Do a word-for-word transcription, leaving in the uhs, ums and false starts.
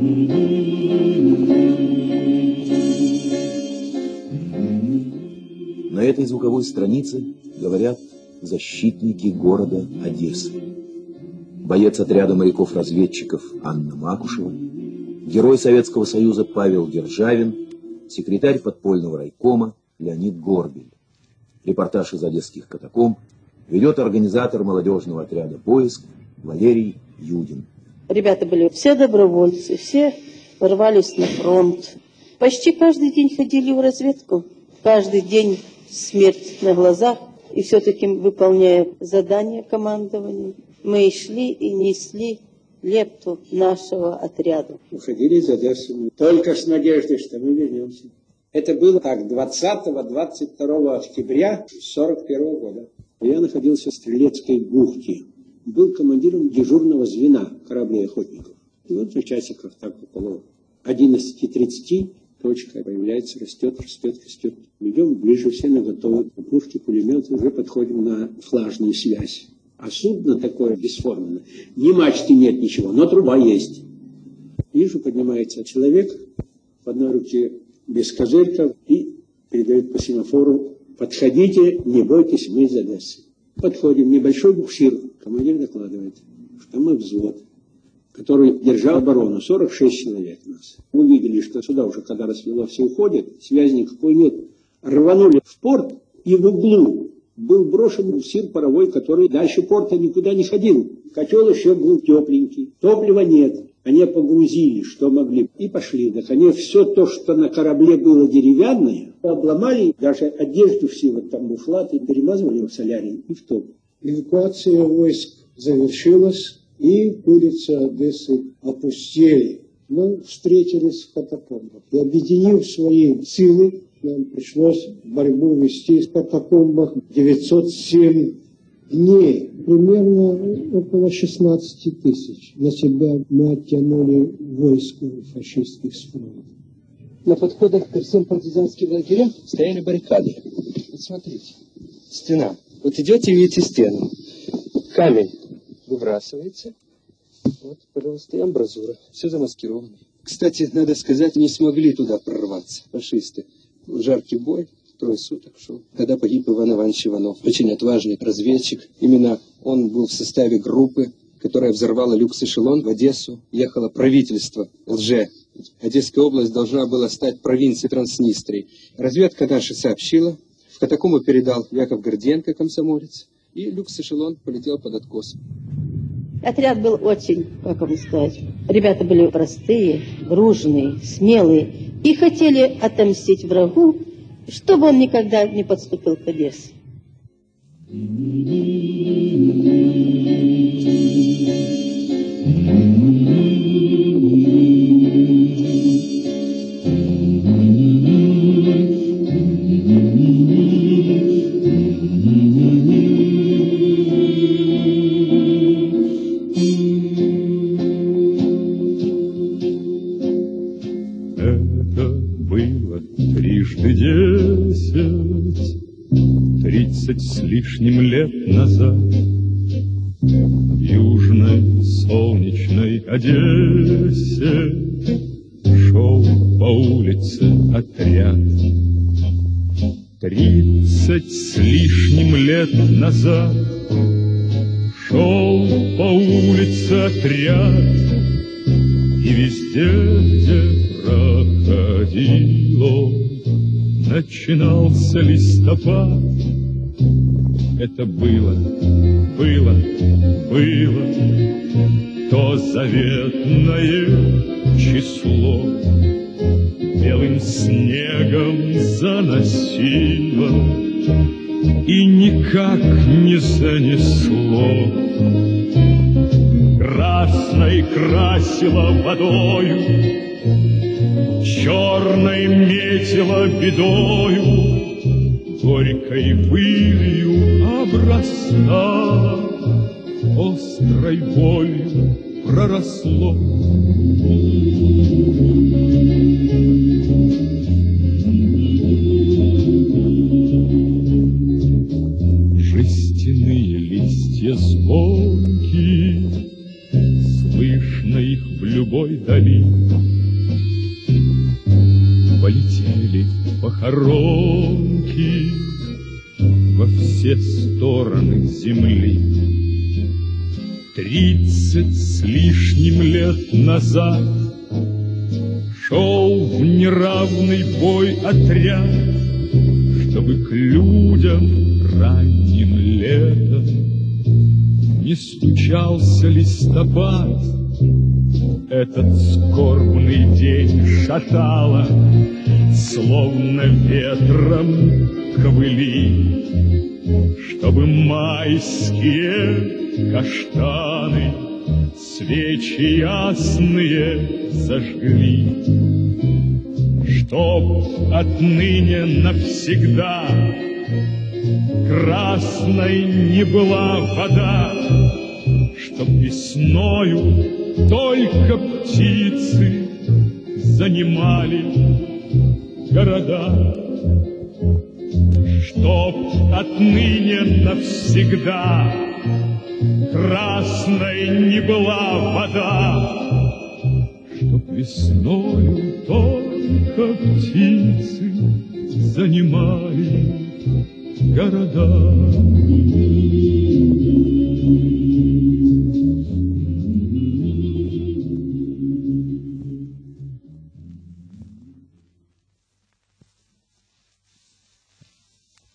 На этой звуковой странице говорят защитники города Одессы. Боец отряда моряков-разведчиков Анна Макушева, герой Советского Союза Павел Державин, секретарь подпольного райкома Леонид Горбель. Репортаж из одесских катакомб ведет организатор молодежного отряда «Поиск» Валерий Юдин. Ребята были все добровольцы, все рвались на фронт. Почти каждый день ходили в разведку. Каждый день смерть на глазах. И все-таки, выполняя задания командования, мы и шли и несли лепту нашего отряда. Уходили из Одессы только с надеждой, что мы вернемся. Это было так, двадцатого-двадцать второго октября сорок первого года. Я находился в Стрелецкой бухте. Был командиром дежурного звена кораблей охотников. И вот в часиках так около одиннадцати тридцати точка появляется, растет, растет, растет. Идем ближе все на готовы. Пушки, пулеметы, уже подходим на флажную связь. А судно такое бесформенное. Ни мачты нет, ничего, но труба есть. Вижу, поднимается человек, в одной руке без козырьков, и передает по семафору: подходите, не бойтесь, мы из Одессы. Подходим, небольшой буксир. Командир докладывает, что мы взвод, который держал оборону, сорок шесть человек нас. Увидели, что сюда уже, когда рассвело, все уходят, связи никакой нет. Рванули в порт, и в углу был брошен буксир паровой, который дальше порта никуда не ходил. Котел еще был тепленький, топлива нет. Они погрузили, что могли, и пошли. Наконец, все то, что на корабле было деревянное, обломали, даже одежду все, вот там буфлаты, перемазывали в солярий и в топ. Эвакуация войск завершилась, и улицы Одессы опустели. Мы встретились в катакомбах. И, объединив свои силы, нам пришлось борьбу вести в катакомбах девятьсот семь дней. Примерно около шестнадцати тысяч. На себя мы оттянули войско фашистских с фронта. На подходах к всем партизанским лагерям стояли баррикады. Вот смотрите, стена. Вот идете и видите стену. Камень выбрасывается. Вот, пожалуйста, и амбразура. Все замаскировано. Кстати, надо сказать, не смогли туда прорваться фашисты. Жаркий бой, трое суток шел. Когда погиб Иван Иванович Иванов, очень отважный разведчик. Именно он был в составе группы, которая взорвала люкс-эшелон в Одессу. Ехало правительство Лже. Одесская область должна была стать провинцией Транснистрии. Разведка наша сообщила. В катакомбу передал Яков Горденко, комсомолец. И люкс-эшелон полетел под откос. Отряд был очень, как вам сказать, ребята были простые, дружные, смелые и хотели отомстить врагу, чтобы он никогда не подступил к Одессе. Тридцать с лишним лет назад в южной солнечной Одессе шел по улице отряд. Тридцать с лишним лет назад шел по улице отряд, и везде, где проходил он, начинался листопад. Это было, было, было то заветное число. Белым снегом заносило и никак не занесло. Красной красило водою, черной метило бедою, горькой пылью обрастало, острой болью проросло. Жестяные листья звонкие, слышно их в любой дали. Полетели похоронки во все стороны земли. Тридцать с лишним лет назад шел в неравный бой отряд, чтобы к людям ранним летом не стучался листопад. Этот скорбный день шатало, словно ветром ковыли, чтобы майские каштаны свечи ясные зажгли, чтоб отныне навсегда красной не была вода, чтоб весною только птицы занимали города, чтоб отныне навсегда красной не была вода, чтоб весною только птицы занимали города.